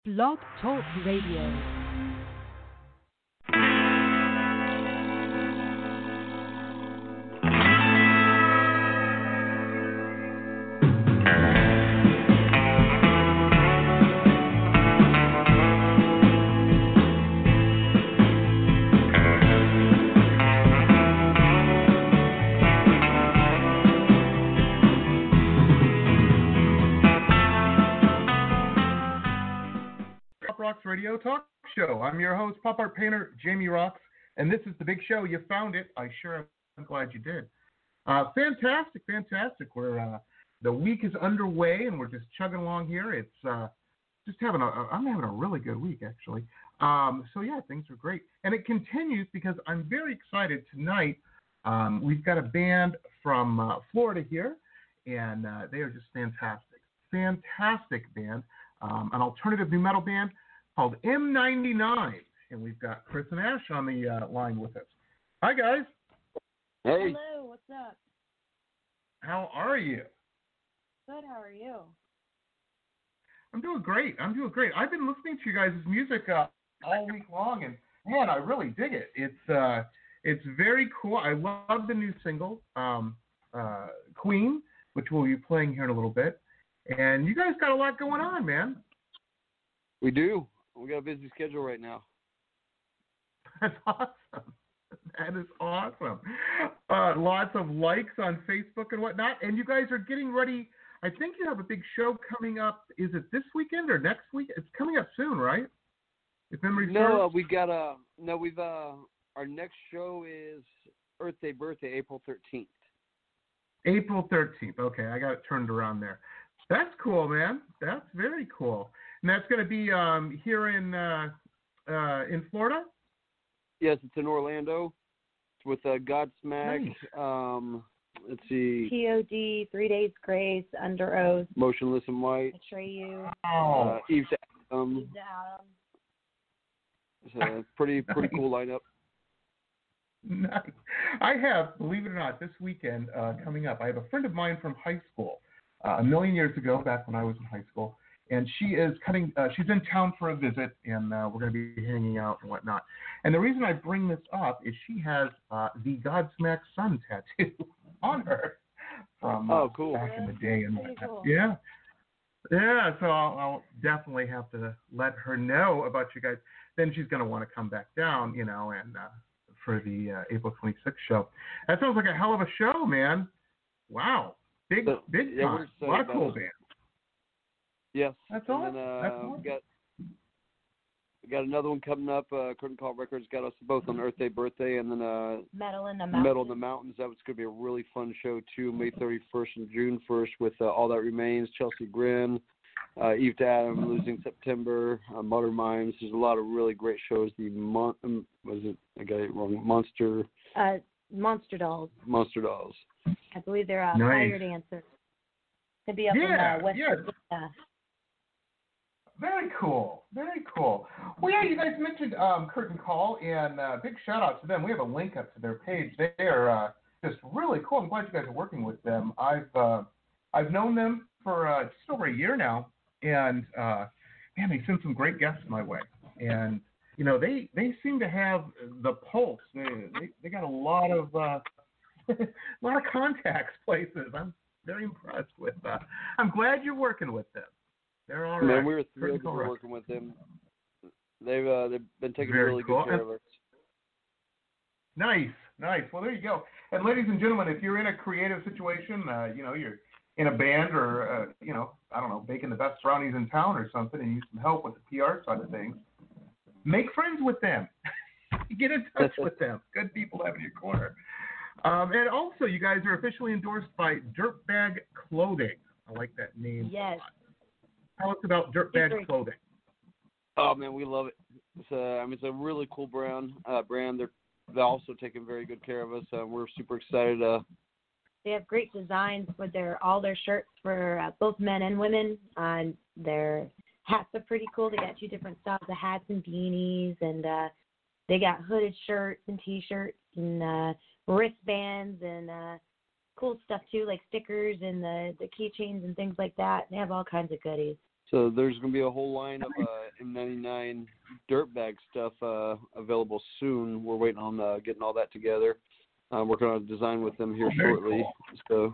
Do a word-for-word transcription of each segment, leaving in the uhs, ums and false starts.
Blog Talk Radio. Rocks Radio Talk Show. I'm your host, pop art painter Jamie Rocks, and this is the big show. You found it. I sure am glad you did. Uh, fantastic, fantastic. We're uh, the week is underway, and we're just chugging along here. It's uh, just having a. I'm having a really good week, actually. Um, so yeah, things are great, and it continues because I'm very excited tonight. Um, we've got a band from uh, Florida here, and uh, they are just fantastic, fantastic band. Um, an alternative new metal band called M ninety-nine, and we've got Chris and Ash on the uh, line with us. Hi, guys. Hey. Hello, what's up? How are you? Good, how are you? I'm doing great. I'm doing great. I've been listening to you guys' music uh, all week long, and man, I really dig it. It's uh, it's very cool. I love the new single, um, uh, Queen, which we'll be playing here in a little bit. And you guys got a lot going on, man. We do. We got a busy schedule right now. That's awesome. That is awesome. Uh, lots of likes on Facebook and whatnot. And you guys are getting ready. I think you have a big show coming up. Is it this weekend or next week? It's coming up soon, right? If memory serves. No, uh, we got a. No, we've. Uh, our next show is Earth Day Birthday, April thirteenth. April thirteenth. Okay, I got it turned around there. That's cool, man. That's very cool. And that's going to be um, here in uh, uh, in Florida? Yes, it's in Orlando. It's with uh, Godsmack. Nice. Um, let's see. P O D, Three Days Grace, Under Oath, Motionless in White. Atreyu, Oh. Uh, Eve to Adam. Eve Adam. It's a pretty pretty cool lineup. Nice. I have, believe it or not, this weekend uh, coming up, I have a friend of mine from high school, uh, a million years ago, back when I was in high school, and she is cutting, uh, she's in town for a visit, and uh, we're going to be hanging out and whatnot. And the reason I bring this up is she has uh, the Godsmack Sun tattoo on her from uh, Oh, cool. back in the day and Pretty whatnot. cool. Yeah. Yeah, so I'll, I'll definitely have to let her know about you guys. Then she's going to want to come back down, you know, and uh, for the uh, April twenty-sixth show. That sounds like a hell of a show, man. Wow. Big, So, big yeah, time. we're excited A lot of about cool it. bands. Yes. That's and awesome. Then, uh, That's awesome. we got we got another one coming up. Uh, Curtain Call Records got us both on Earth Day Birthday, and then uh, Metal in the Mountains. Metal in the Mountains. That was going to be a really fun show too. May thirty-first and June first with uh, All That Remains, Chelsea Grin, uh, Eve to Adam, Losing September, uh, Modern Minds. There's a lot of really great shows. The mon- um, was it? I got it wrong. Monster Uh, Monster Dolls. Monster Dolls. I believe they're uh, Nice. fire dancers. Could be up Yeah, in uh, West yeah. Virginia. Very cool. Very cool. Well, yeah, you guys mentioned um, Curtain Call, and uh, big shout out to them. We have a link up to their page. They are uh, just really cool. I'm glad you guys are working with them. I've uh, I've known them for uh, just over a year now, and uh, man, they send some great guests my way. And you know, they, they seem to have the pulse. They they, they got a lot of uh, a lot of contacts places. I'm very impressed with that. I'm glad you're working with them. They're all right. Man, we were thrilled Curtain to Call be Records. working with them. They've uh, they've been taking Very really cool. good care of us. Nice, nice. Well, there you go. And ladies and gentlemen, if you're in a creative situation, uh, you know, you're in a band or, uh, you know, I don't know, baking the best brownies in town or something and you need some help with the P R side of things, make friends with them. Get in touch with them. Good people to have in your corner. Um, and also, you guys are officially endorsed by Dirtbag Clothing. I like that name. Yes. Tell us about Dirtbag Very- Clothing. Oh man, we love it. It's a, I mean, it's a really cool brand. Uh, brand. They're they're also taking very good care of us. Uh, we're super excited. Uh, They have great designs with their all their shirts for uh, both men and women. Uh, their hats are pretty cool. They got two different styles of hats and beanies, and uh, they got hooded shirts and T-shirts and uh, wristbands and uh, cool stuff too, like stickers and the the keychains and things like that. They have all kinds of goodies. So there's going to be a whole line of uh, M ninety-nine dirtbag stuff uh, available soon. We're waiting on uh, getting all that together. I'm working on a design with them here Oh, very shortly. cool. So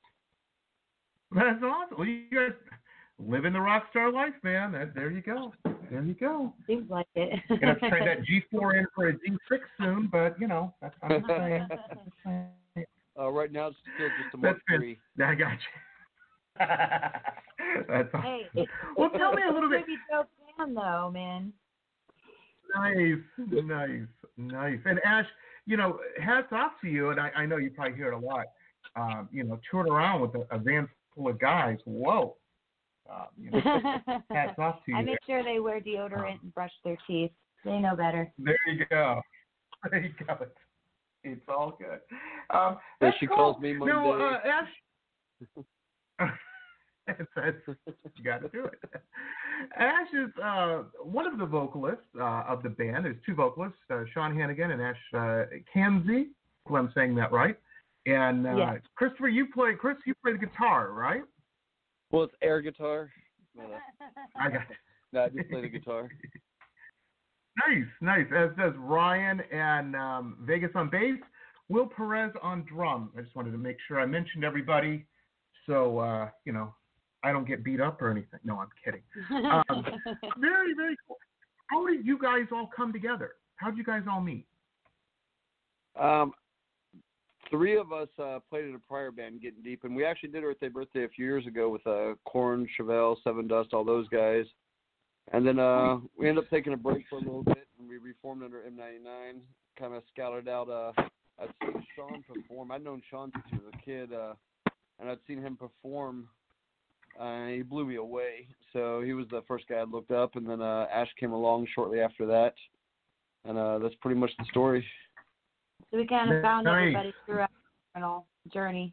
That's awesome. Well, you guys living the rock star life, man. That, there you go. There you go. Seems like it. You're going to have to trade that G four in for a G six soon, but, you know, that's what I'm saying. uh, right now it's still just a Mark That's three. I got you. That's awesome. Hey, it, Well, tell me a little bit. Pretty dope band, though, man. Nice, nice, nice. And Ash, you know, hats off to you. And I, I know you probably hear it a lot. Um, you know, touring around with a, a van full of guys. Whoa. Um, you know, hats off to you. I make sure they wear deodorant and brush their teeth. They know better. There you go. There you go. It's, it's all good. Um, Yeah, that's she cool. calls me Monday. No, uh, Ash. It's, it's, you got to do it. Ash is uh, one of the vocalists uh, of the band. There's two vocalists, uh, Sean Hannigan and Ash uh, Kanzi. If I'm saying that right. And uh, Yes. Christopher, you play. Chris, you play the guitar, right? Well, it's air guitar. Uh, I got. no, I just play the guitar. Nice, nice. As does Ryan and um, Vegas on bass. Will Perez on drums. I just wanted to make sure I mentioned everybody, so uh, you know. I don't get beat up or anything. No, I'm kidding. Um, very, very cool. How did you guys all come together? How did you guys all meet? Um, three of us uh, played in a prior band, Getting Deep, and we actually did Earth Day Birthday a few years ago with uh, Korn, Chevelle, Seven Dust, all those guys. And then uh, we ended up taking a break for a little bit, and we reformed under M ninety-nine, kind of scouted out. Uh, I'd seen Sean perform. I'd known Sean since he was a kid, uh, and I'd seen him perform. Uh, he blew me away. So he was the first guy I looked up, and then uh, Ash came along shortly after that, and uh, that's pretty much the story. So we kind of found Nice. everybody throughout our journey.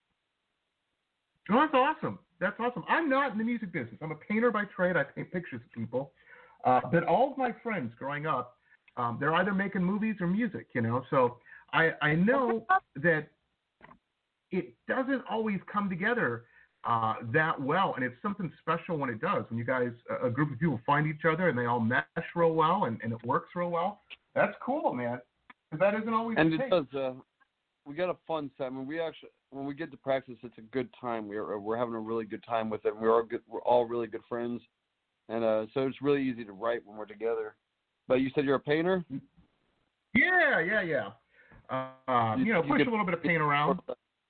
Oh, that's awesome. That's awesome. I'm not in the music business. I'm a painter by trade. I paint pictures of people. Uh, but all of my friends growing up, um, they're either making movies or music, you know. So I, I know that it doesn't always come together uh, that well, and it's something special when it does. When you guys, a group of people find each other and they all mesh real well and, and it works real well. That's cool, man. Because that isn't always And the it case. does. Uh, we got a fun set. I mean, we actually, when we get to practice, it's a good time. We're we're having a really good time with it. We're all good. We're all really good friends, and uh, so it's really easy to write when we're together. But you said you're a painter. Yeah, yeah, yeah. Uh, um, You- you know, you push could- a little bit of paint around.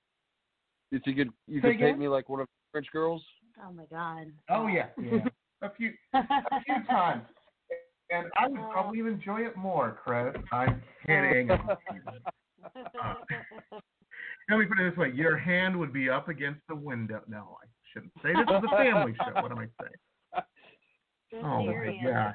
If you could, you Say could again? paint me like one of the French girls. Oh my God. Oh yeah, yeah. a few, a few times, and I would probably even enjoy it more, Chris. I'm kidding. Uh, let me put it this way: your hand would be up against the window. No, I shouldn't say this is a family show. What am I saying? Just Oh my serious. gosh.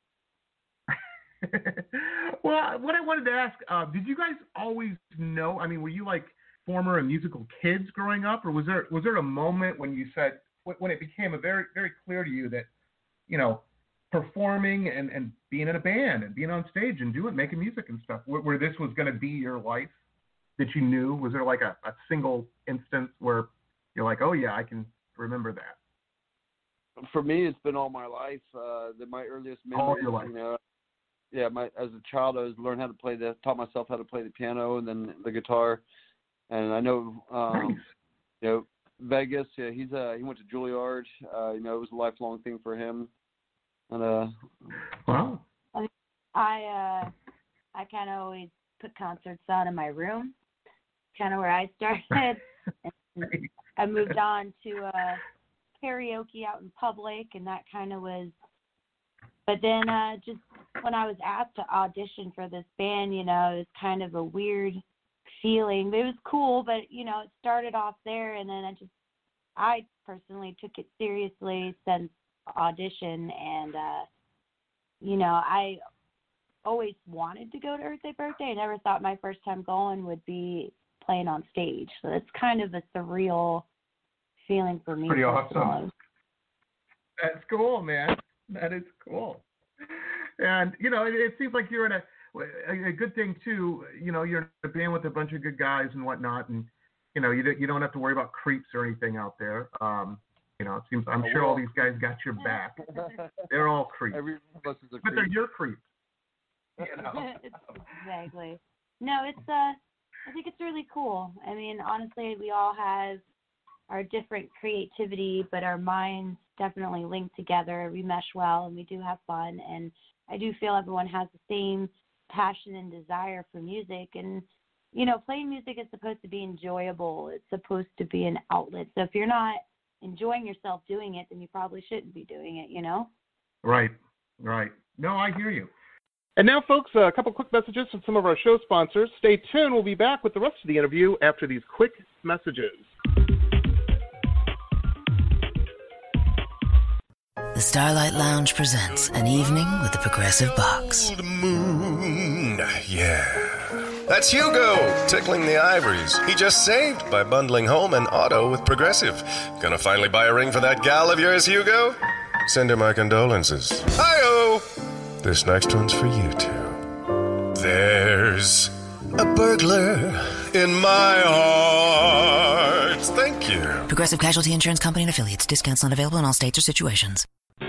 Well, what I wanted to ask, uh, did you guys always know? I mean, were you like former and musical kids growing up, or was there was there a moment when you said when it became a very very clear to you that you know performing and, and being in a band and being on stage and doing making music and stuff, where, where this was going to be your life that you knew? Was there like a, a single instance where you're like, oh yeah, I can remember that? For me, it's been all my life. Uh, the, my earliest memories, All your life. you know. Yeah, my as a child, I was learned how to play the, taught myself how to play the piano and then the guitar. And I know, um, Nice. you know, Vegas. Yeah, he's uh he went to Juilliard. Uh, you know, it was a lifelong thing for him. And uh, Wow. I uh I kind of always put concerts on in my room, kind of where I started. And I moved on to uh, karaoke out in public, and that kind of was. But then uh, just when I was asked to audition for this band, you know, it was kind of a weird feeling. It was cool, but you know, it started off there, and then I just, I personally took it seriously since audition, and uh, you know, I always wanted to go to Earth Day Birthday. I never thought my first time going would be playing on stage. So it's kind of a surreal feeling for me. Pretty awesome. personally. That's cool, man. That is cool. And, you know, it, it seems like you're in a, a, a good thing, too. You know, you're in a band with a bunch of good guys and whatnot. And, you know, you, don't- you don't have to worry about creeps or anything out there. Um, You know, it seems I'm Oh, sure well. all these guys got your back. They're all creeps, Every one of us is a but they're creep. your creeps. You know? Exactly. No, it's uh, I think it's really cool. I mean, honestly, we all have our different creativity, but our minds definitely link together. We mesh well, and we do have fun. And I do feel everyone has the same passion and desire for music. And you know, playing music is supposed to be enjoyable. It's supposed to be an outlet. So if you're not enjoying yourself doing it, then you probably shouldn't be doing it. You know. Right. Right. No, I hear you. And now, folks, a couple quick messages from some of our show sponsors. Stay tuned. We'll be back with the rest of the interview after these quick messages. The Starlight Lounge presents An Evening with the Progressive Box. Old moon, yeah. That's Hugo, tickling the ivories. He just saved by bundling home and auto with Progressive. Gonna finally buy a ring for that gal of yours, Hugo? Send her my condolences. Hi-oh! This next one's for you two. There's a burglar in my heart. Thank you. Progressive Casualty Insurance Company and Affiliates. Discounts not available in all states or situations.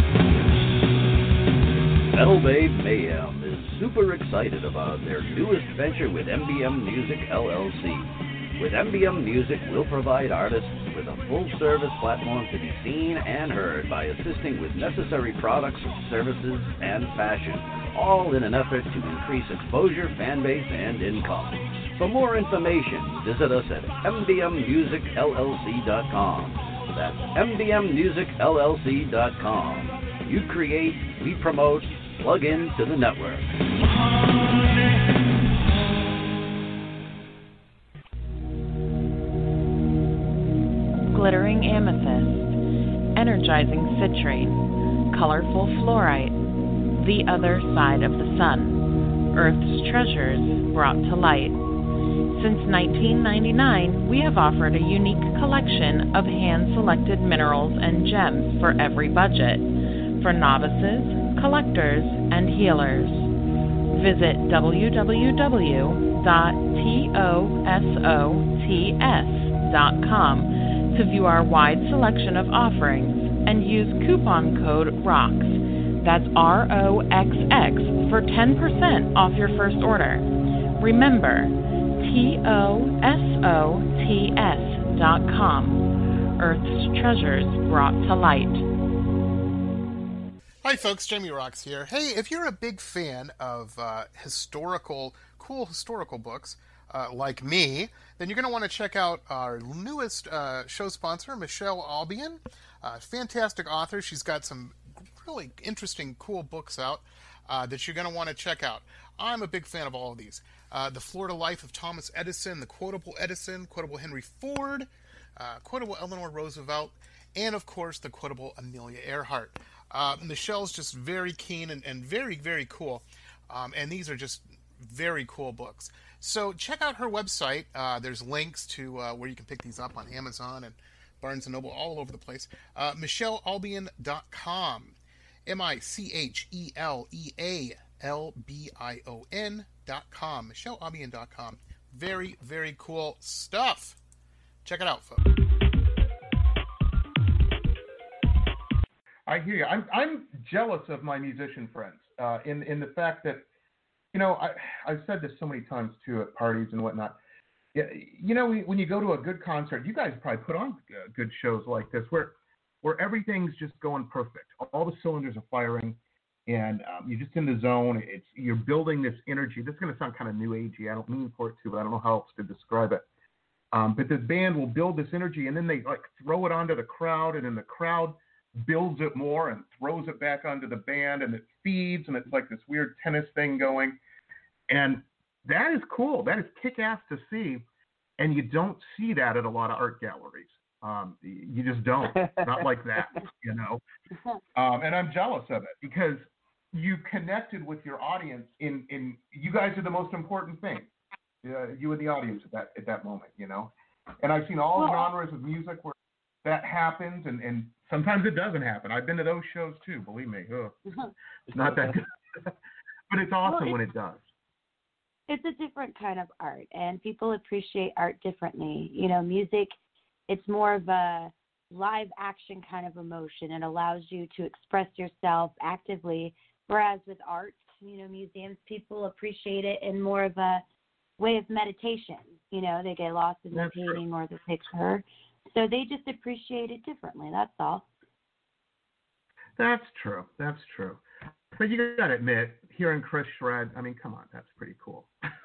Metal Babe Mayhem is super excited about their newest venture with M B M Music L L C. With M B M Music, we'll provide artists with a full-service platform to be seen and heard by assisting with necessary products, services, and fashion, all in an effort to increase exposure, fan base, and income. For more information, visit us at m b m music l l c dot com. That's m b m music l l c dot com. You create, we promote, plug into the network. Glittering amethyst, energizing citrine, colorful fluorite, the other side of the sun, Earth's treasures brought to light. Since nineteen ninety-nine, we have offered a unique collection of hand-selected minerals and gems for every budget, for novices, collectors, and healers. Visit w w w dot tosots dot com to view our wide selection of offerings and use coupon code ROXX, that's R O X X, for ten percent off your first order. Remember, T O S O T S dot com, Earth's treasures brought to light. Hi folks, Jamie Rocks here. Hey, if you're a big fan of uh, historical, cool historical books, uh, like me, then you're going to want to check out our newest uh, show sponsor, Michelle Albion. Uh, fantastic author. She's got some really interesting, cool books out uh, that you're going to want to check out. I'm a big fan of all of these. Uh, the Florida Life of Thomas Edison, The Quotable Edison, Quotable Henry Ford, uh, Quotable Eleanor Roosevelt, and of course the Quotable Amelia Earhart. Uh, Michelle's just very keen and, and very, very cool. Um, and these are just very cool books. So check out her website. Uh, there's links to uh, where you can pick these up on Amazon and Barnes and Noble, all over the place. Uh, Michelle Albion dot com. M I C H E L E A L B I O N dot com. Michelle Albion dot com. Very, very cool stuff. Check it out, folks. I hear you. I'm I'm jealous of my musician friends uh, in in the fact that, you know, I I've said this so many times too at parties and whatnot. Yeah, you know, when you go to a good concert, you guys probably put on good shows like this where where everything's just going perfect. All the cylinders are firing, and um, you're just in the zone. It's you're building this energy. This is going to sound kind of new agey. I don't mean for it to, but I don't know how else to describe it. Um, but the band will build this energy, and then they like throw it onto the crowd, and then the crowd builds it more and throws it back onto the band, and it feeds, and it's like this weird tennis thing going. And that is cool. That is kick-ass to see, and you don't see that at a lot of art galleries. Um, you just don't. Not like that, you know. Um, and I'm jealous of it because you connected with your audience. In, in you guys are the most important thing. Uh, you and the audience at that at that moment, you know. And I've seen all genres of music where that happens, and, and sometimes it doesn't happen. I've been to those shows too, believe me. Ugh. It's not that good. But it's awesome well, it's, when it does. It's a different kind of art, and people appreciate art differently. You know, music, it's more of a live action kind of emotion. It allows you to express yourself actively, whereas with art, you know, museums, people appreciate it in more of a way of meditation. You know, they get lost in the painting or the picture. So they just appreciate it differently. That's all. That's true. That's true. But you got to admit, hearing Chris shred, I mean, come on, that's pretty cool.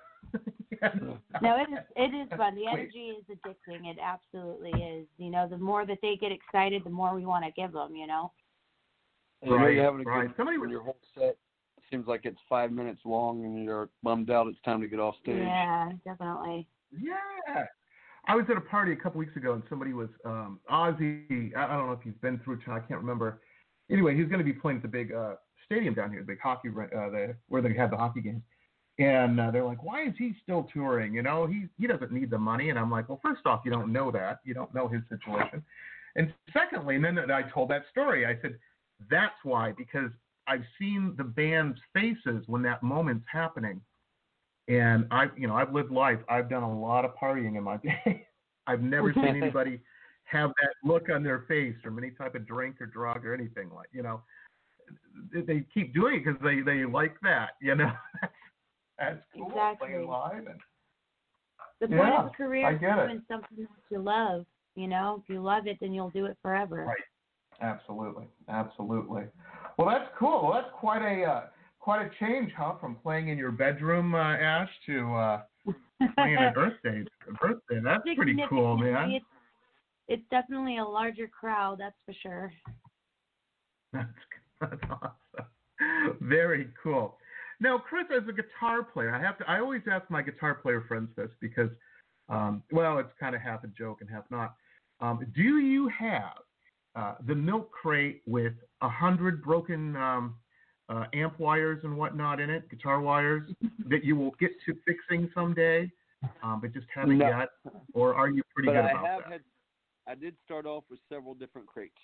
No, it is, it is fun. The energy is addicting. It absolutely is. You know, the more that they get excited, the more we want to give them, you know. You know, Right, you're having a right. good Somebody when was- your whole set seems like it's five minutes long and you're bummed out it's time to get off stage. Yeah, definitely. Yeah. I was at a party a couple weeks ago, and somebody was um, Ozzy. I I don't know if he's been through town. I can't remember. Anyway, he's going to be playing at the big uh, stadium down here, the big hockey, uh, the, where they have the hockey games. And uh, they're like, "Why is he still touring? You know, he he doesn't need the money." And I'm like, "Well, first off, you don't know that. You don't know his situation. And secondly, and then I told that story. I said, that's why, because I've seen the band's faces when that moment's happening. And I, you know, I've lived life. I've done a lot of partying in my day. I've never seen anybody have that look on their face from any type of drink or drug or anything like, you know. They keep doing it because they, they like that, you know. That's cool. Exactly. Playing live. And, The point yeah, of a career I is get it. doing something that you love. You know, if you love it, then you'll do it forever. Right. Absolutely. Absolutely. Well, that's cool. Well, that's quite a uh, quite a change, huh? From playing in your bedroom, uh, Ash, to uh, playing at Earth Day. Earth Day. That's pretty cool, man. It's, it's definitely a larger crowd, that's for sure. That's, that's awesome. Very cool. Now, Chris, as a guitar player, I have to. I always ask my guitar player friends this because, um, well, it's kind of half a joke and half not. Um, do you have uh, the milk crate with a hundred broken um, uh, amp wires and whatnot in it, guitar wires, that you will get to fixing someday, um, but just haven't No. yet? Or are you pretty but good I about have that? had, I did start off with several different crates.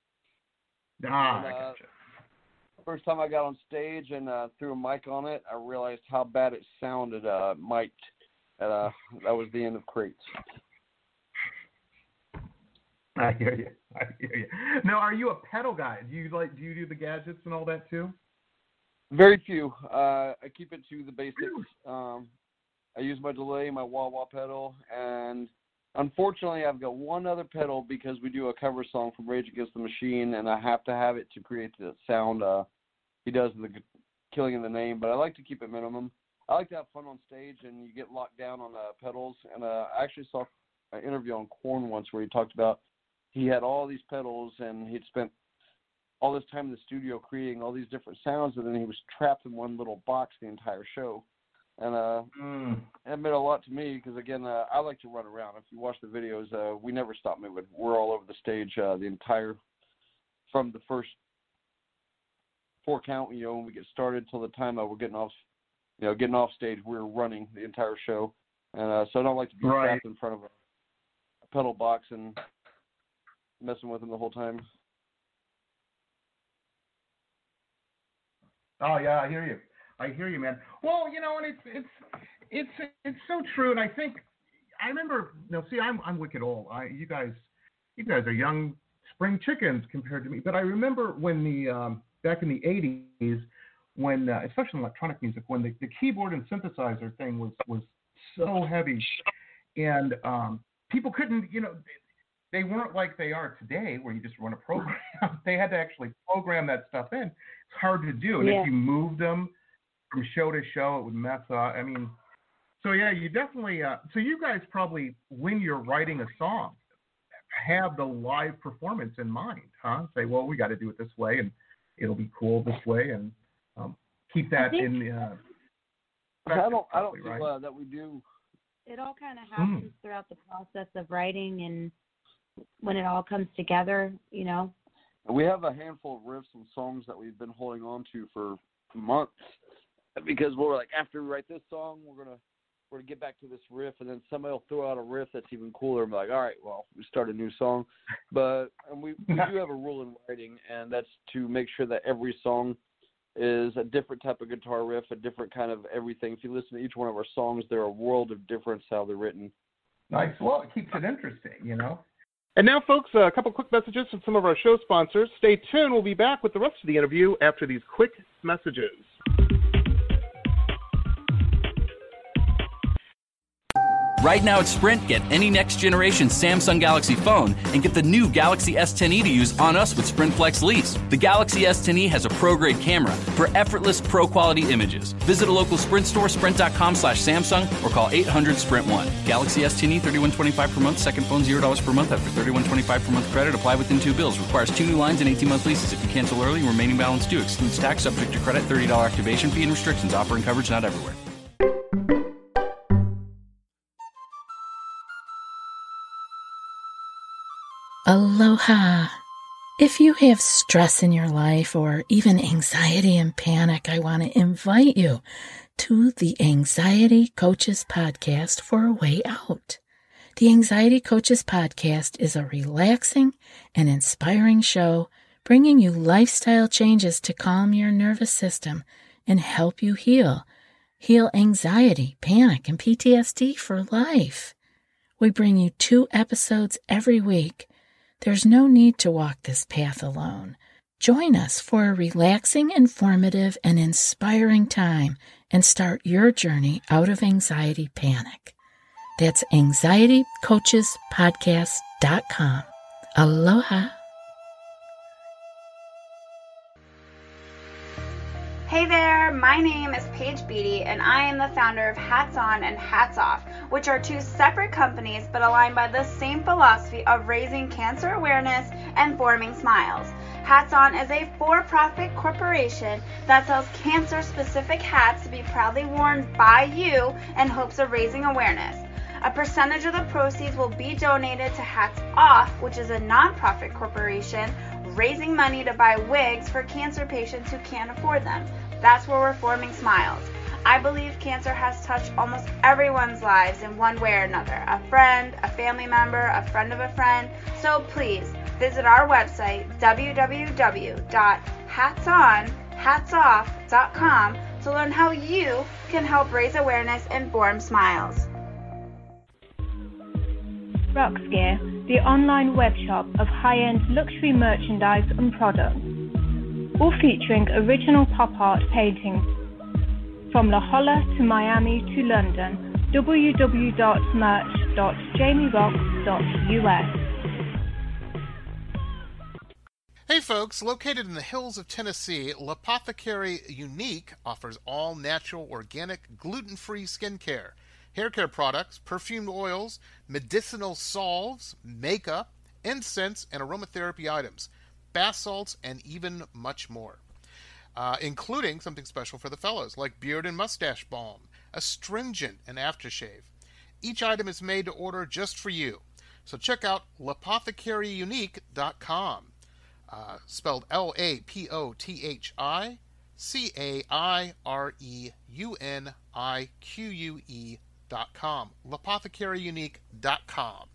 Ah, And, I uh, gotcha. First time I got on stage and uh, threw a mic on it, I realized how bad it sounded uh, mic'd. And, uh, that was the end of crates. I hear you. I hear you. Now, are you a pedal guy? Do you like? Do you do the gadgets and all that too? Very few. Uh, I keep it to the basics. Um, I use my delay, my wah-wah pedal, and unfortunately I've got one other pedal because we do a cover song from Rage Against the Machine, and I have to have it to create the sound uh, he does in the Killing in the Name, but I like to keep it minimum. I like to have fun on stage, and you get locked down on uh, pedals, and uh, I actually saw an interview on Korn once where he talked about he had all these pedals, and he'd spent all this time in the studio creating all these different sounds, and then he was trapped in one little box the entire show. And uh, Mm. it meant a lot to me because, again, uh, I like to run around. If you watch the videos, uh, we never stop moving. We're all over the stage uh, the entire, from the first four count, you know, when we get started till the time uh, we're getting off, you know, getting off stage, we're running the entire show. And uh, so I don't like to be Right. trapped in front of a, a pedal box and messing with them the whole time. Oh yeah, I hear you. I hear you, man. Well, you know, and it's it's it's it's so true. And I think I remember. No, see, I'm I'm wicked old. I you guys you guys are young spring chickens compared to me. But I remember when the um, back in the eighties, when uh, especially in electronic music, when the, the keyboard and synthesizer thing was was so heavy, and um, people couldn't, you know. They weren't like they are today, where you just run a program. They had to actually program that stuff in. It's hard to do, and Yeah. if you moved them from show to show, it would mess up. I mean, so yeah, you definitely. Uh, so you guys probably, when you're writing a song, have the live performance in mind, huh? Say, well, we got to do it this way, and it'll be cool this way, and um, keep that think- in. Uh, I don't, I don't probably, feel right? uh, that we do. It all kind of happens throughout the process of writing and when it all comes together, you know. We have a handful of riffs and songs that we've been holding on to for months because we're like, after we write this song, we're gonna we're gonna get back to this riff, and then somebody will throw out a riff that's even cooler, and be like, all right, well, we start a new song. But and we, we do have a rule in writing, and that's to make sure that every song is a different type of guitar riff, a different kind of everything. If you listen to each one of our songs, they're a world of difference how they're written. Nice. Well, it keeps it interesting, you know. And now, folks, a couple quick messages from some of our show sponsors. Stay tuned. We'll be back with the rest of the interview after these quick messages. Right now at Sprint, get any next-generation Samsung Galaxy phone and get the new Galaxy S ten e to use on us with Sprint Flex Lease. The Galaxy S ten e has a pro-grade camera for effortless pro-quality images. Visit a local Sprint store, sprint.com slash Samsung, or call eight hundred Sprint one. Galaxy S ten e, thirty-one twenty-five per month. Second phone, zero dollars per month after thirty-one twenty-five per month credit. Apply within two bills. Requires two new lines and eighteen-month leases. If you cancel early, remaining balance due. Excludes tax, subject to credit, thirty dollars activation fee and restrictions. Offer and coverage not everywhere. Aloha. If you have stress in your life or even anxiety and panic, I want to invite you to the Anxiety Coaches Podcast for a way out. The Anxiety Coaches Podcast is a relaxing and inspiring show bringing you lifestyle changes to calm your nervous system and help you heal. Heal anxiety, panic, and P T S D for life. We bring you two episodes every week. There's no need to walk this path alone. Join us for a relaxing, informative, and inspiring time and start your journey out of anxiety panic. That's anxiety coaches podcast dot com. Aloha. Hey there, my name is Paige Beatty, and I am the founder of Hats On and Hats Off, which are two separate companies but aligned by the same philosophy of raising cancer awareness and forming smiles. Hats On is a for-profit corporation that sells cancer-specific hats to be proudly worn by you in hopes of raising awareness. A percentage of the proceeds will be donated to Hats Off, which is a nonprofit corporation raising money to buy wigs for cancer patients who can't afford them. That's where we're forming smiles. I believe cancer has touched almost everyone's lives in one way or another. A friend, a family member, a friend of a friend. So please visit our website, w w w dot hats on hats off dot com, to learn how you can help raise awareness and form smiles. Rox Gear, the online webshop of high-end luxury merchandise and products, all featuring original pop art paintings from La Jolla to Miami to London. w w w dot merch dot jamie rox dot u s. Hey folks, located in the hills of Tennessee, L'Apothecary Unique offers all natural, organic, gluten-free skincare, hair care products, perfumed oils, medicinal salves, makeup, incense, and aromatherapy items, bath salts, and even much more. Uh, including something special for the fellows, like beard and mustache balm, astringent, and aftershave. Each item is made to order just for you. So check out l'apothecary unique dot com, uh, spelled L A P O T H I C A I R E U N I Q U E dot com, l'apothecary unique dot com.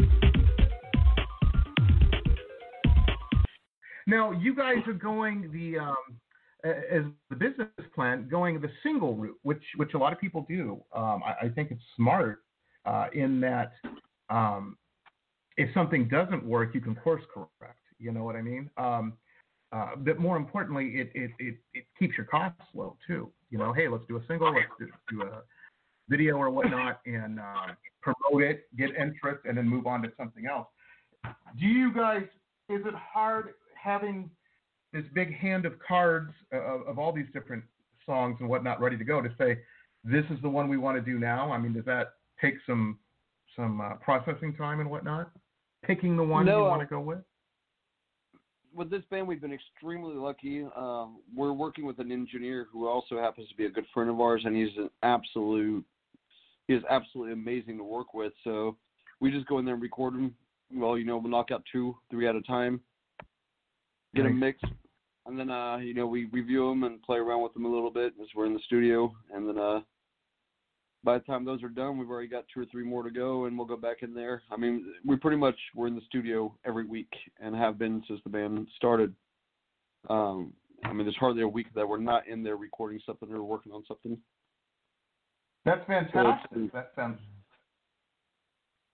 Now, you guys are going the, um, as the business plan, going the single route, which which a lot of people do. Um, I, I think it's smart uh, in that um, if something doesn't work, you can course correct. You know what I mean? Um, uh, but more importantly, it, it it it keeps your costs low too. You know, hey, let's do a single, let's do, do a video or whatnot, and uh, promote it, get interest, and then move on to something else. Do you guys? Is it hard having this big hand of cards of, of all these different songs and whatnot ready to go to say, this is the one we want to do now? I mean, does that take some some uh, processing time and whatnot? Picking the one no, you want to go with? With this band, we've been extremely lucky. Uh, we're working with an engineer who also happens to be a good friend of ours, and he's an absolute, he is absolutely amazing to work with. So we just go in there and record them. Well, you know, we'll knock out two, three at a time. Get them mixed, and then, uh, you know, we review them and play around with them a little bit as we're in the studio. And then uh, by the time those are done, we've already got two or three more to go, and we'll go back in there. I mean, we pretty much we're in the studio every week and have been since the band started. Um, I mean, there's hardly a week that we're not in there recording something or working on something. That's fantastic. So that sounds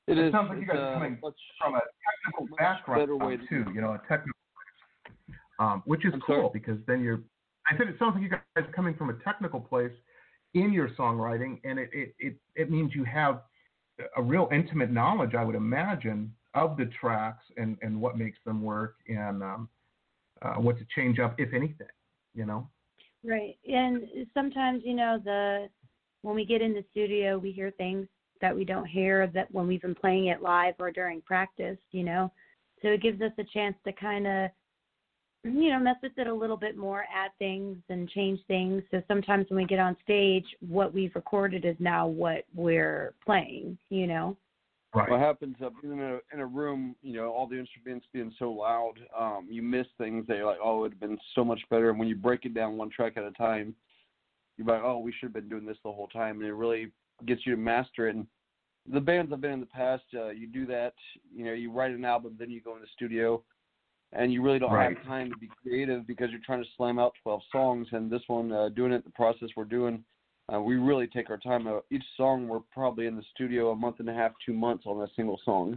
It, it is, sounds like you guys uh, are coming much, from a technical background too, you know, a technical, um, which is I'm cool sorry? because then you're. I said it sounds like you guys are coming from a technical place in your songwriting, and it it it, it means you have a real intimate knowledge, I would imagine, of the tracks and, and what makes them work and um, uh, what to change up, if anything, you know. Right, and sometimes you know the when we get in the studio, we hear things that we don't hear that when we've been playing it live or during practice, you know. So it gives us a chance to kind of, you know, mess with it a little bit more, add things and change things. So sometimes when we get on stage, what we've recorded is now what we're playing, you know. Right. What happens uh, in a in a room, you know, all the instruments being so loud, um, you miss things that you're like, oh, it would have been so much better. And when you break it down one track at a time, you're like, oh, we should have been doing this the whole time. And it really gets you to master it. And the bands I've been in the past, uh, you do that, you know, you write an album, then you go in the studio, and you really don't right. have time to be creative because you're trying to slam out twelve songs. And this one, uh, doing it the process we're doing, uh, we really take our time. Uh, each song, we're probably in the studio a month and a half, two months on a single song.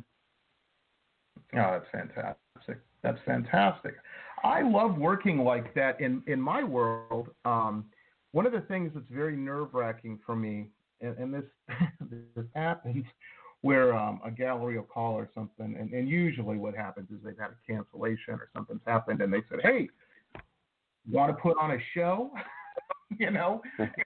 Oh, that's fantastic. That's fantastic. I love working like that in, in my world. Um, one of the things that's very nerve-wracking for me, and, and this this happens where um, a gallery will call or something, and, and usually what happens is they've had a cancellation or something's happened, and they said, hey, want to put on a show? you know?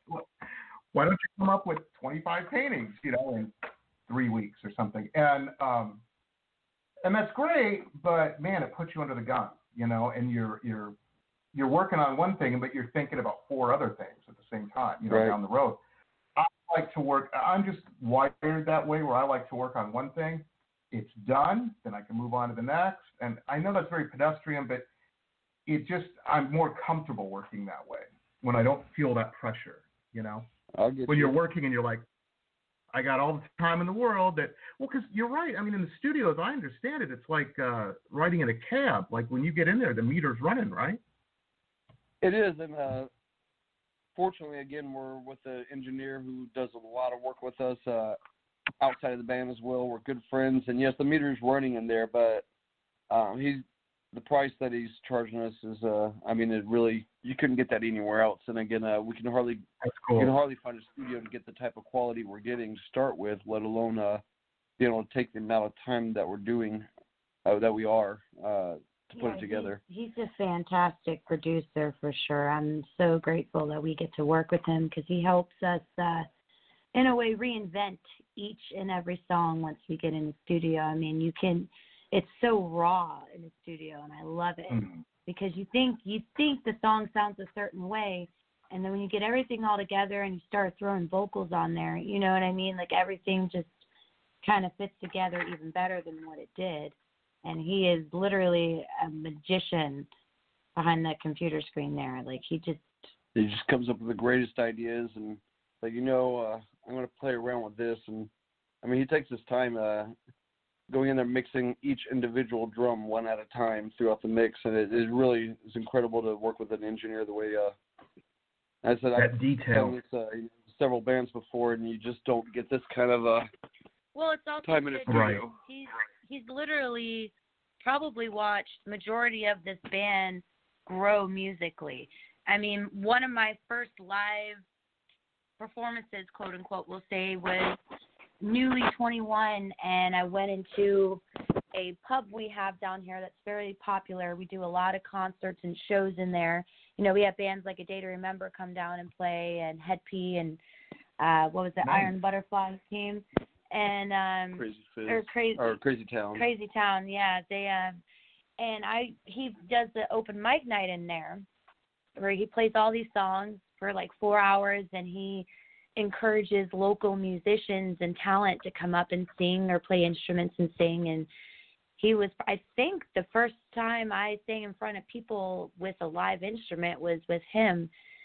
Why don't you come up with twenty-five paintings, you know, in three weeks or something? And um, and that's great, but, man, it puts you under the gun, you know, and you're you're you're working on one thing, but you're thinking about four other things at the same time, you know, right. down the road. I like to work, I'm just wired that way where I like to work on one thing. It's done, then I can move on to the next. And I know that's very pedestrian, but it just, I'm more comfortable working that way when I don't feel that pressure, you know? I'll get when you. you're working and you're like, I got all the time in the world that, well, because you're right. I mean, in the studio, as I understand it, it's like uh, riding in a cab. Like when you get in there, the meter's running, right? It is, and uh, fortunately, again, we're with an engineer who does a lot of work with us uh, outside of the band as well. We're good friends, and yes, the meter's running in there, but um, he's the price that he's charging us is, uh, I mean, it really you couldn't get that anywhere else. And again, uh, we can hardly That's cool. we can hardly find a studio to get the type of quality we're getting to start with, let alone uh, be able to take the amount of time that we're doing uh, that we are. Uh, to put yeah, it together. He's, he's a fantastic producer for sure. I'm so grateful that we get to work with him because he helps us, uh, in a way, reinvent each and every song once we get in the studio. I mean, you can, it's so raw in the studio, and I love it mm-hmm. because you think you think the song sounds a certain way, and then when you get everything all together and you start throwing vocals on there, you know what I mean? Like everything just kind of fits together even better than what it did. And he is literally a magician behind that computer screen there. Like, he just... He just comes up with the greatest ideas and, like, you know, uh, I'm going to play around with this. And, I mean, he takes his time uh, going in there mixing each individual drum one at a time throughout the mix. And it, it really is incredible to work with an engineer the way... Uh, I said that I've detail. done this uh, several bands before, and you just don't get this kind of uh, well, it's also time in a studio. Right. He's, he's literally probably watched the majority of this band grow musically. I mean, one of my first live performances, quote unquote, we'll say, was newly twenty-one, and I went into a pub we have down here that's very popular. We do a lot of concerts and shows in there. You know, we have bands like A Day to Remember come down and play, and Head P, and uh, what was it, nice. Iron Butterfly team. And um Crazy Fizz. or crazy or Crazy Town. Crazy Town, yeah. They um and I he does the open mic night in there where he plays all these songs for like four hours and he encourages local musicians and talent to come up and sing or play instruments and sing. And he was, I think the first time I sang in front of people with a live instrument was with him.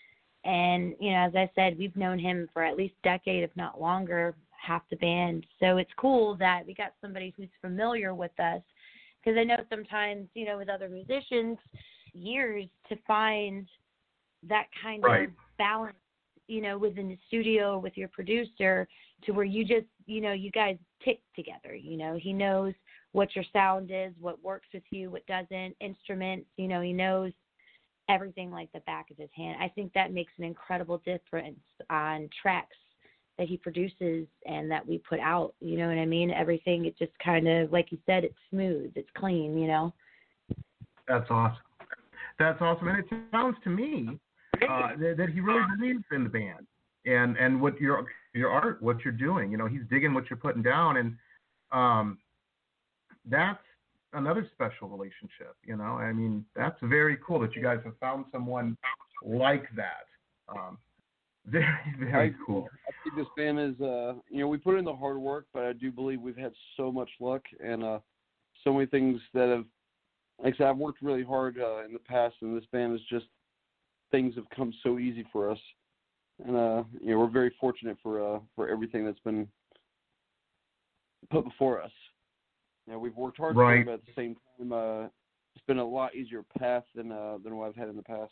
And, you know, as I said, we've known him for at least a decade, if not longer, half the band. So it's cool that we got somebody who's familiar with us, because I know sometimes, you know, with other musicians, years to find that kind right. of balance you know, within the studio with your producer to where you just, you know, you guys tick together. You know, he knows what your sound is, what works with you, what doesn't, instruments, you know, he knows everything like the back of his hand. I think that makes an incredible difference on tracks that he produces and that we put out. You know what I mean? Everything, it just kind of, like you said, it's smooth, it's clean, you know? That's awesome. That's awesome. And it sounds to me uh, that, that he really believes in the band and, and what your your art, what you're doing. You know, he's digging what you're putting down, and um, that's another special relationship. You know, I mean, that's very cool that you guys have found someone like that. Um, very, very I, cool. I think this band is, uh, you know, we put in the hard work, but I do believe we've had so much luck and uh, so many things that have, like I said, I've worked really hard uh, in the past, and this band is just, things have come so easy for us. And, uh, you know, we're very fortunate for uh, for everything that's been put before us. You know, we've worked hard, right. for it, but at the same time, uh, it's been a lot easier path than uh, than what I've had in the past.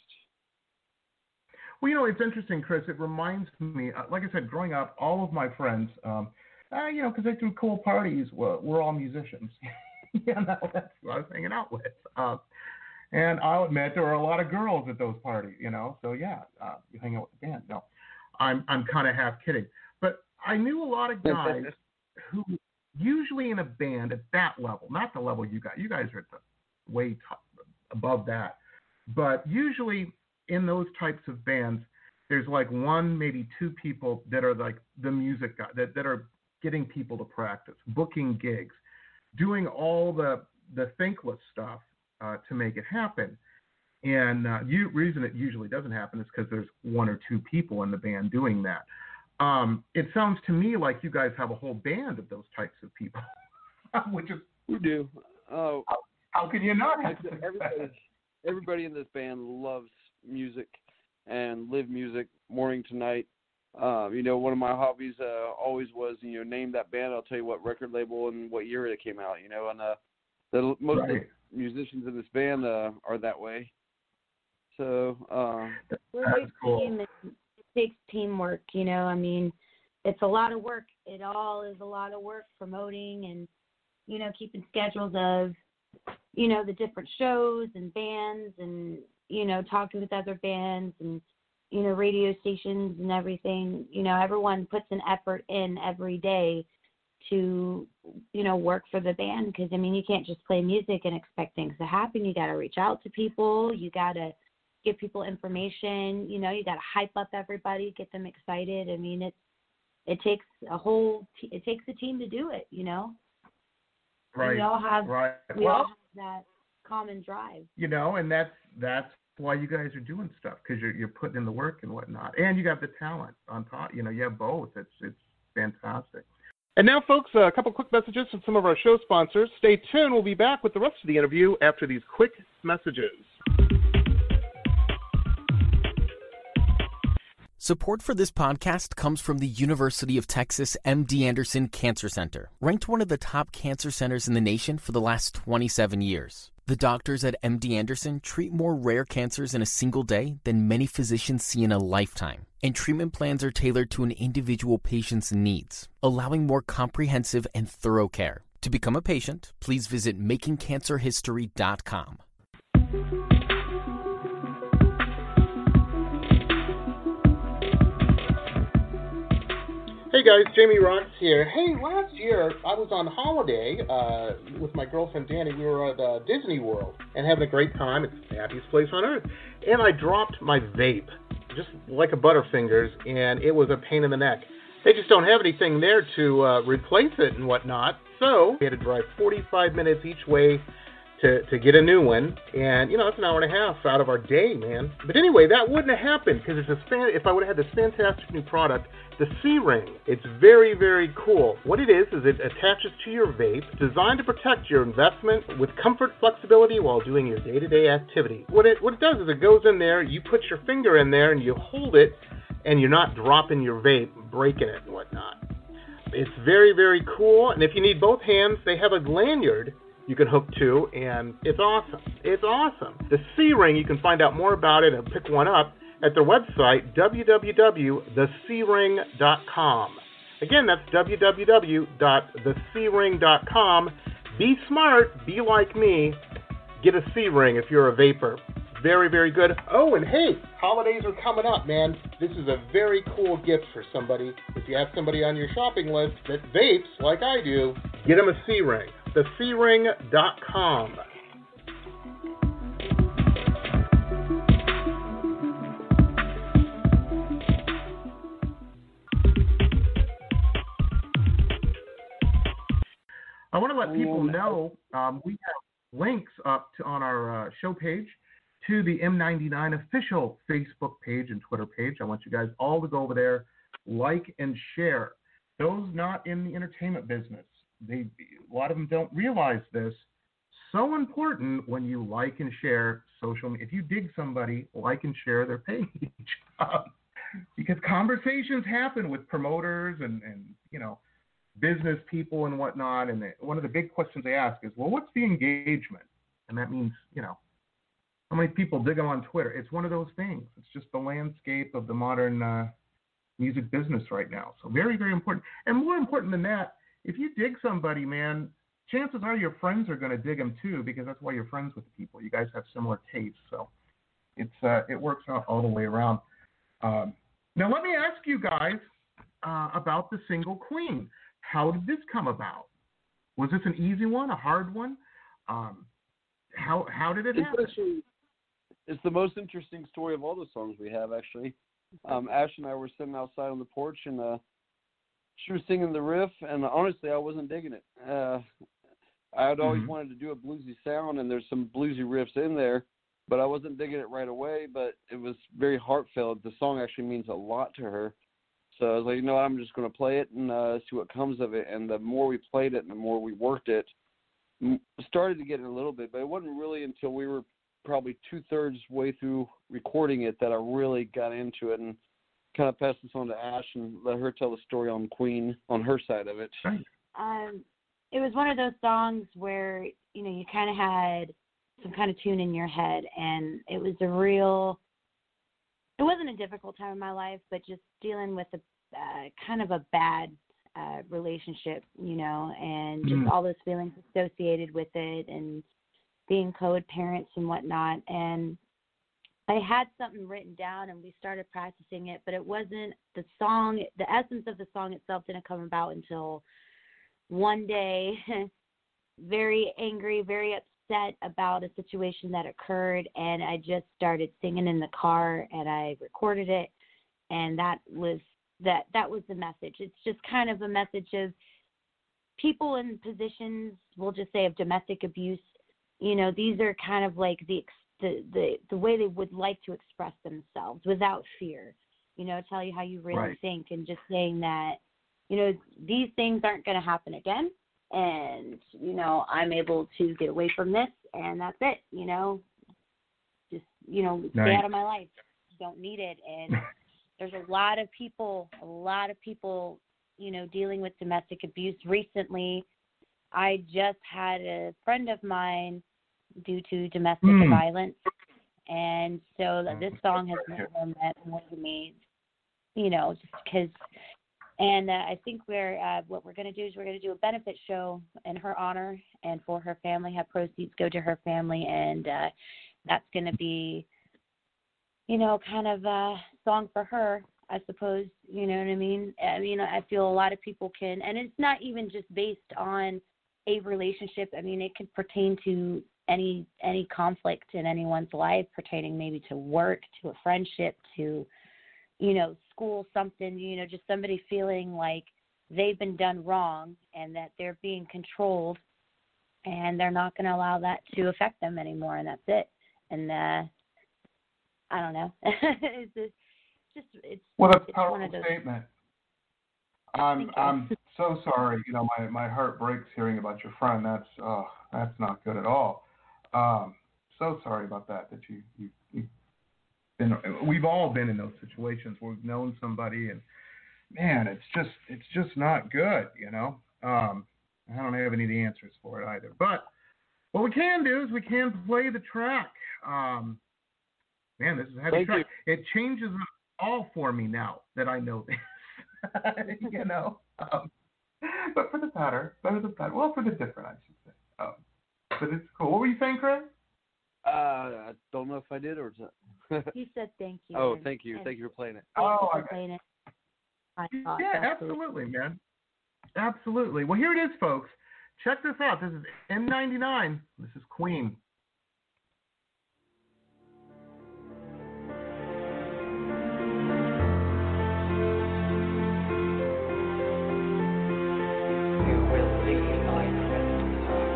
Well, you know, it's interesting, Chris. It reminds me, uh, like I said, growing up, all of my friends, um, uh, you know, because they threw cool parties, we're, we're all musicians. You know, that's what I was hanging out with. Uh, and I'll admit there were a lot of girls at those parties, you know. So, yeah, uh, you hang out with the band. No, I'm I'm kind of half kidding. But I knew a lot of guys who usually in a band at that level, not the level you got. You guys are at the way top, above that. But usually in those types of bands, there's like one, maybe two people that are like the music guy, that, that are getting people to practice, booking gigs, doing all the, the thankless stuff uh, to make it happen. And uh, the reason it usually doesn't happen is because there's one or two people in the band doing that. Um, it sounds to me like you guys have a whole band of those types of people, which is we do. Uh, how, how can you not have everybody, everybody in this band loves music and live music morning to night. Um, you know, one of my hobbies uh, always was, you know, name that band. I'll tell you what record label and what year it came out. You know, and uh, the most right. of the musicians in this band uh, are that way. So uh, we're a big cool. team. It takes teamwork. You know, I mean, it's a lot of work. It all is a lot of work promoting and, you know, keeping schedules of, you know, the different shows and bands and, you know, talking with other bands and, you know, radio stations and everything. You know, everyone puts an effort in every day to, you know, work for the band because, I mean, you can't just play music and expect things to happen. You got to reach out to people. You got to give people information. You know, you got to hype up everybody, get them excited. I mean, it's, it takes a whole, t- it takes a team to do it, you know. Right. We all have, right. we well, all have that common drive. You know, and that's, that's, why you guys are doing stuff because you're you're putting in the work and whatnot, and you got the talent on top. You know, you have both. It's it's fantastic. And now, folks, a couple quick messages from some of our show sponsors. Stay tuned. We'll be back with the rest of the interview after these quick messages. Support for this podcast comes from the University of Texas M D Anderson Cancer Center, ranked one of the top cancer centers in the nation for the last twenty-seven years. The doctors at M D Anderson treat more rare cancers in a single day than many physicians see in a lifetime. And treatment plans are tailored to an individual patient's needs, allowing more comprehensive and thorough care. To become a patient, please visit making cancer history dot com. Hey guys, Jamie Rocks here. Hey, last year I was on holiday uh, with my girlfriend Danny. We were at uh, Disney World and having a great time. It's the happiest place on earth. And I dropped my vape, just like a Butterfingers, and it was a pain in the neck. They just don't have anything there to uh, replace it and whatnot, so we had to drive forty-five minutes each way to, to get a new one. And, you know, that's an hour and a half out of our day, man. But anyway, that wouldn't have happened because if I would have had this fantastic new product, the C-Ring. It's very, very cool. What it is, is it attaches to your vape, designed to protect your investment with comfort, flexibility while doing your day-to-day activity. What it what it does is it goes in there, you put your finger in there, and you hold it, and you're not dropping your vape, breaking it and whatnot. It's very, very cool, and if you need both hands, they have a lanyard you can hook to, and it's awesome. It's awesome. The C-Ring, you can find out more about it and pick one up at their website, w w w dot the c ring dot com. Again, that's w w w dot the c ring dot com. Be smart, be like me, get a C-ring if you're a vapor. Very, very good. Oh, and hey, holidays are coming up, man. This is a very cool gift for somebody. If you have somebody on your shopping list that vapes like I do, get them a C-ring. the c ring dot com. I want to let people know um, we have links up to, on our uh, show page to the M ninety-nine official Facebook page and Twitter page. I want you guys all to go over there, like and share. Those not in the entertainment business, they a lot of them don't realize this. So important when you like and share social media. If you dig somebody, like and share their page. Because conversations happen with promoters and, and you know, business people and whatnot, and they, one of the big questions they ask is, well, what's the engagement? And that means, you know, how many people dig them on Twitter? It's one of those things. It's just the landscape of the modern uh, music business right now. So very, very important. And more important than that, if you dig somebody, man, chances are your friends are going to dig them too, because that's why you're friends with the people. You guys have similar tastes. So it's uh, it works out all the way around. Um, now let me ask you guys uh, about the single Queen. How did this come about? Was this an easy one, a hard one? Um, how how did it it's happen? Actually, it's the most interesting story of all the songs we have, actually. Um, Ash and I were sitting outside on the porch, and uh, she was singing the riff, and honestly, I wasn't digging it. Uh, I had always Mhm. wanted to do a bluesy sound, and there's some bluesy riffs in there, but I wasn't digging it right away, but it was very heartfelt. The song actually means a lot to her. So I was like, you know what, I'm just going to play it and uh, see what comes of it. And the more we played it and the more we worked it, m- started to get it a little bit. But it wasn't really until we were probably two-thirds way through recording it that I really got into it and kind of passed this on to Ash and let her tell the story on Queen, on her side of it. Um, it was one of those songs where, you know, you kind of had some kind of tune in your head, and it was a real, it wasn't a difficult time in my life, but just dealing with a uh, kind of a bad uh, relationship, you know, and just Mm. all those feelings associated with it, and being co-parents and whatnot. And I had something written down, and we started practicing it, but it wasn't the song, the essence of the song itself didn't come about until one day, very angry, very upset about a situation that occurred, and I just started singing in the car, and I recorded it, and that was that that was the message. It's just kind of a message of people in positions, we'll just say, of domestic abuse. You know, these are kind of like the the the, the way they would like to express themselves without fear. You know, tell you how you really Right. think, and just saying that, you know, these things aren't going to happen again. And, you know, I'm able to get away from this, and that's it, you know. Just, you know, stay Nice. out of my life. Don't need it. And there's a lot of people, a lot of people, you know, dealing with domestic abuse. Recently, I just had a friend of mine due to domestic Mm. violence. And so that this song has never meant more to me, you know, just because. And uh, I think we're uh, what we're going to do is we're going to do a benefit show in her honor and for her family, have proceeds go to her family, and uh, that's going to be, you know, kind of a song for her, I suppose. You know what I mean? I mean, I feel a lot of people can, and it's not even just based on a relationship. I mean, it could pertain to any any conflict in anyone's life, pertaining maybe to work, to a friendship, to, you know, school, something, you know, just somebody feeling like they've been done wrong and that they're being controlled, and they're not going to allow that to affect them anymore, and that's it. And uh, I don't know. it's just, just it's, What a it's one powerful of those. statement. I'm I'm so sorry. You know, my, my heart breaks hearing about your friend. That's oh, that's not good at all. Um, so sorry about that. That you you. you been, we've all been in those situations where we've known somebody, and man, it's just it's just not good. You know, um, I don't have any of the answers for it either. But what we can do is we can play the track. Um, man, this is a heavy Thank track. You. It changes it all for me now that I know this. You know, um, but for the better, better the better. Well, for the different, I should say. Um, but it's cool. What were you saying, Chris? Uh, I don't know if I did or is that. He said thank you. Oh, and, thank you. and thank you for playing it. Thank Oh, you for okay. playing it. I Yeah, absolutely, man. Absolutely. Well, here it is, folks. Check this out. This is M ninety-nine. This is Queen. You will leave my presence.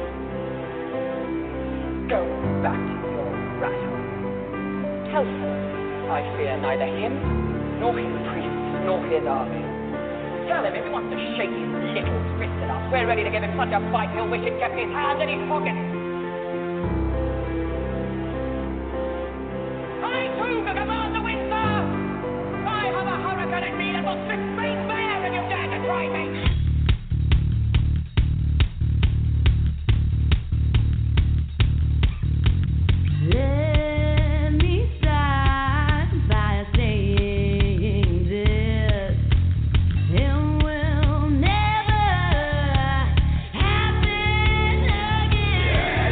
Go back to your rat hole. Tell him I fear neither him nor his priests nor his army. Tell him if he wants to shake his little fist at us, we're ready to give him such a bite he'll wish he'd kept his hand in his pocket. I too can command the wind, sir! I have a hurricane in me that will strip Spain bare if you dare to try me! Let me start by saying this. It will never happen again.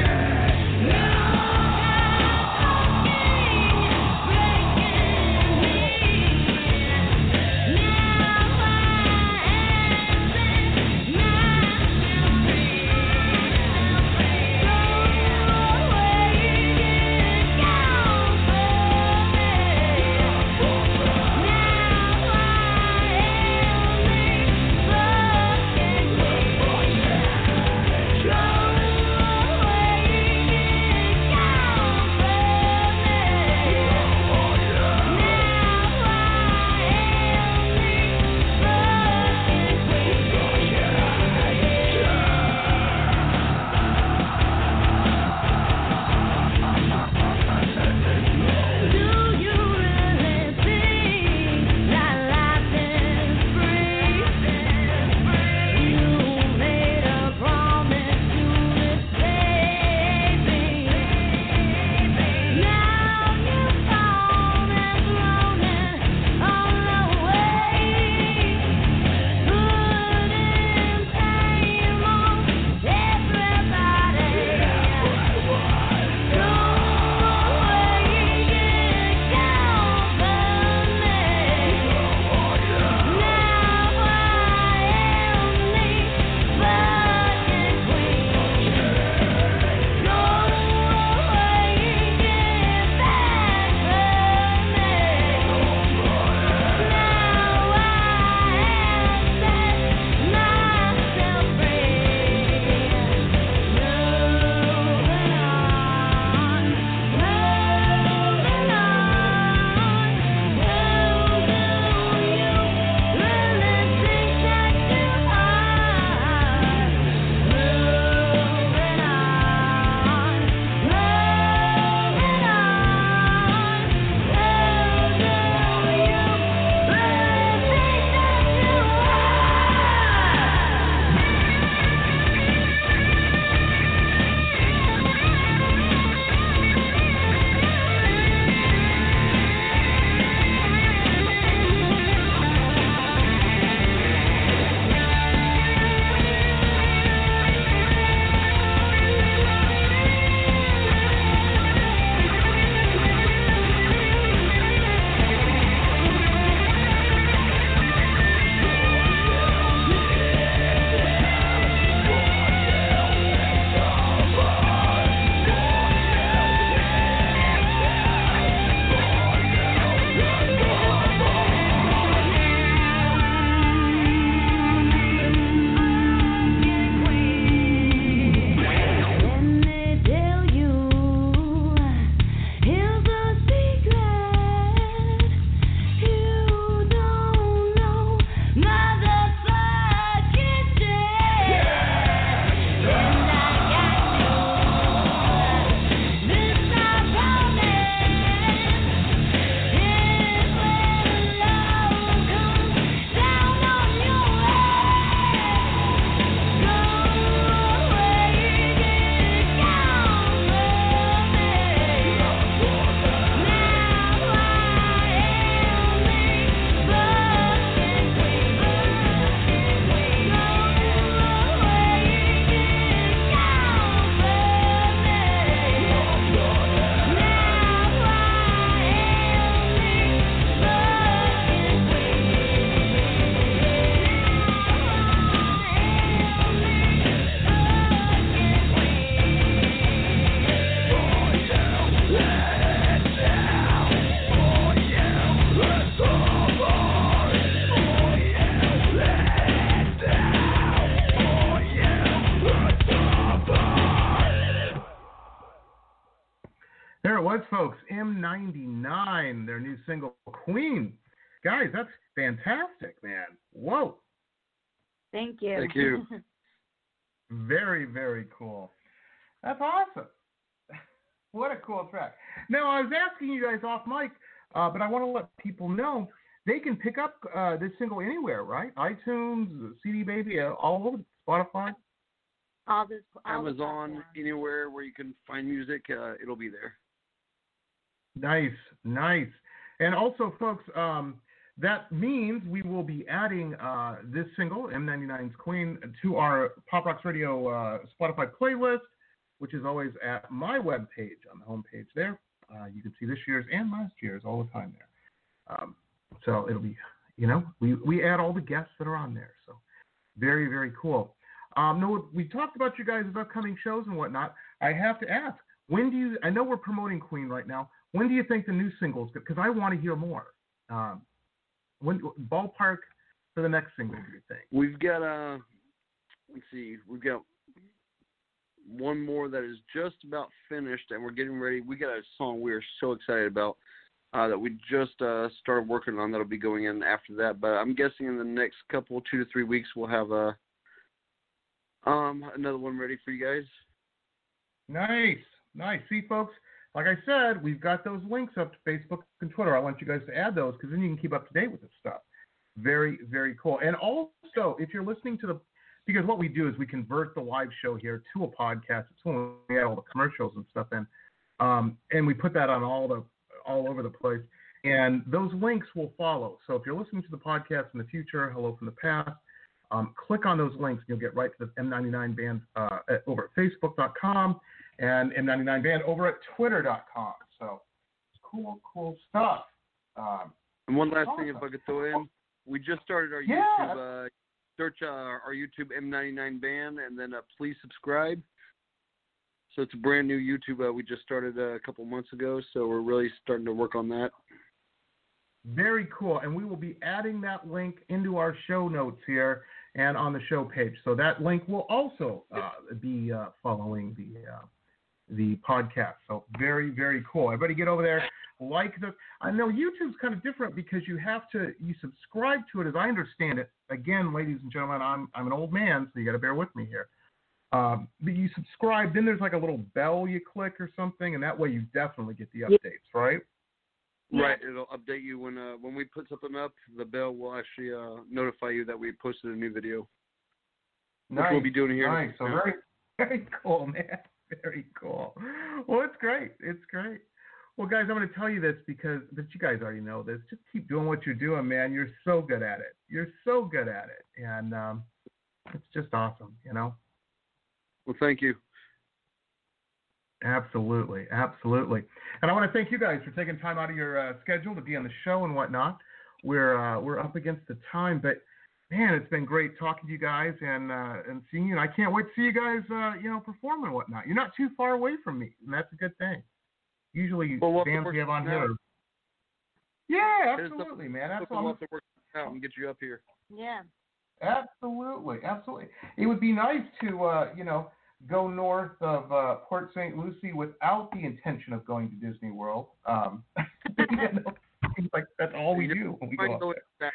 new single, Queen. Guys, that's fantastic, man. Whoa. Thank you. Thank you. Very, very cool. That's awesome. What a cool track. Now, I was asking you guys off mic, uh, but I want to let people know they can pick up uh, this single anywhere, right? iTunes, C D Baby, uh, all over, Spotify. All this, all Amazon, anywhere where you can find music, uh, it'll be there. Nice, nice. And also, folks, um, that means we will be adding uh, this single, M ninety-nine's Queen, to our Pop Rocks Radio uh, Spotify playlist, which is always at my webpage on the homepage there. Uh, you can see this year's and last year's all the time there. Um, so it'll be, you know, we, we add all the guests that are on there. So very, very cool. Um, no, we talked about you guys' upcoming shows and whatnot. I have to ask, when do you, I know we're promoting Queen right now. When do you think the new singles, because I want to hear more. Um, when ballpark for the next single, do you think? We've got, uh, let's see, we've got one more that is just about finished, and we're getting ready. We got a song we are so excited about uh, that we just uh, started working on that'll be going in after that. But I'm guessing in the next couple, two to three weeks, we'll have a, um, another one ready for you guys. Nice, nice. See, folks, like I said, we've got those links up to Facebook and Twitter. I want you guys to add those because then you can keep up to date with this stuff. Very, very cool. And also, if you're listening to the, because what we do is we convert the live show here to a podcast. It's when we add all the commercials and stuff in, um, and we put that on all the all over the place. And those links will follow. So if you're listening to the podcast in the future, hello from the past, um, click on those links and you'll get right to the M ninety-nine Band uh, at, over at Facebook dot com and M ninety-nine Band over at Twitter dot com. So cool, cool stuff. Um, and one last awesome. thing, if I could throw in, we just started our Yeah. YouTube. Uh, search uh, our YouTube M ninety-nine Band, and then uh, please subscribe. So it's a brand new YouTube. Uh, we just started uh, a couple months ago, so we're really starting to work on that. Very cool. And we will be adding that link into our show notes here and on the show page. So that link will also uh, be uh, following the uh, the podcast. So very, very cool. Everybody get over there. Like the, I know YouTube's kind of different because you have to, you subscribe to it as I understand it. Again, ladies and gentlemen, I'm I'm an old man, so you got to bear with me here. Um, but you subscribe, then there's like a little bell you click or something, and that way you definitely get the updates, right? Right, it'll update you when uh, when we put something up. The bell will actually uh, notify you that we posted a new video, which Nice, we'll be doing here. Nice, so very, very cool, man. Very cool. Well, it's great. It's great. Well, guys, I'm going to tell you this because, but you guys already know this. Just keep doing what you're doing, man. You're so good at it. You're so good at it, and um, it's just awesome, you know. Well, thank you. Absolutely, absolutely. And I want to thank you guys for taking time out of your uh, schedule to be on the show and whatnot. We're uh, we're up against the time, but man, it's been great talking to you guys and uh, and seeing you. And I can't wait to see you guys, uh, you know, perform and whatnot. You're not too far away from me, and that's a good thing. Usually, well, we'll bands we have on here. Yeah, absolutely, man. That's we'll have to work out and get you up here. Yeah. Absolutely, absolutely. It would be nice to, uh, you know, go north of uh, Port Saint Lucie without the intention of going to Disney World. Um, you know, seems like that's all we do when we go up there.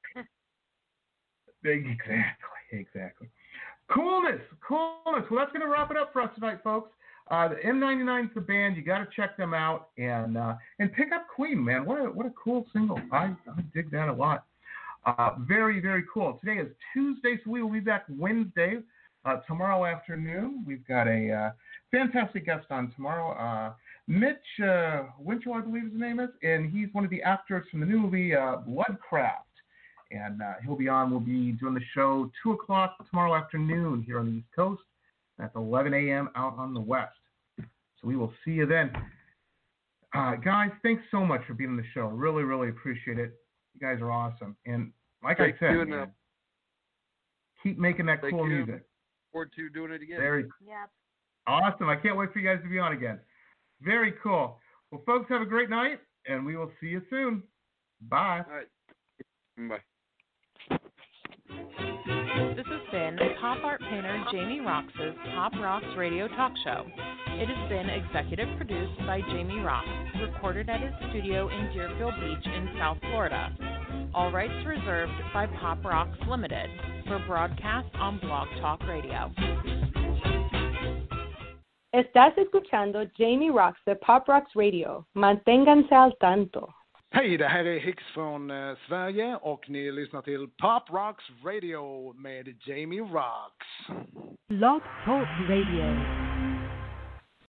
Exactly, exactly. Coolness, coolness. Well, that's going to wrap it up for us tonight, folks. Uh, the M ninety-nine's the band. You got to check them out and uh, and pick up Queen, man. What a what a cool single. I, I dig that a lot. Uh, very, very cool. Today is Tuesday, so we will be back Wednesday. Uh, tomorrow afternoon, we've got a uh, fantastic guest on tomorrow. Uh, Mitch uh, Winchell, I believe his name is, and he's one of the actors from the new movie uh, Bloodcraft. And uh, he'll be on. We'll be doing the show two o'clock tomorrow afternoon here on the East Coast. That's eleven a.m. out on the West. So we will see you then. Uh, guys, thanks so much for being on the show. Really, really appreciate it. You guys are awesome. And like Thank I said, you, man, keep making that Thank cool you. music. Forward to doing it again. Very yeah. Awesome. I can't wait for you guys to be on again. Very cool. Well, folks, have a great night, and we will see you soon. Bye. All right. Bye. This has been pop art painter Jamie Roxx's Pop Rocks Radio Talk Show. It has been executive produced by Jamie Roxx, recorded at his studio in Deerfield Beach in South Florida. All rights reserved by Pop Rocks Limited for broadcast on Blog Talk Radio. Estás escuchando Jamie Roxx de Pop Rocks Radio. Manténganse al tanto. Hej, det här är Hicks från eh, Sverige och ni lyssnar till Pop Rocks Radio med Jamie Roxx. Blog Talk Radio.